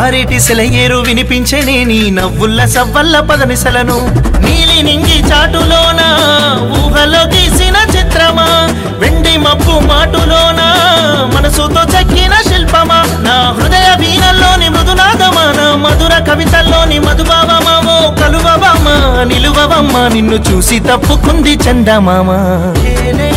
పారేటి సెలయేరు వినిపించనే నీ నవ్వుల్ల సవ్వల్ల పదనిసలను నీలి నింగి చాటులోన ఊహలో గీసిన చిత్రమా వెండి మబ్బు మాటులోన మనసుతో చెక్కిన శిల్పమా నా హృదయ వీణల్లోని మృదునాదమా నా మధుర కవితల్లోని మధుభావమా ఓ కలువవమ్మ నిలువవమ్మ నిన్ను చూసి తప్పుకుంది చందమామ.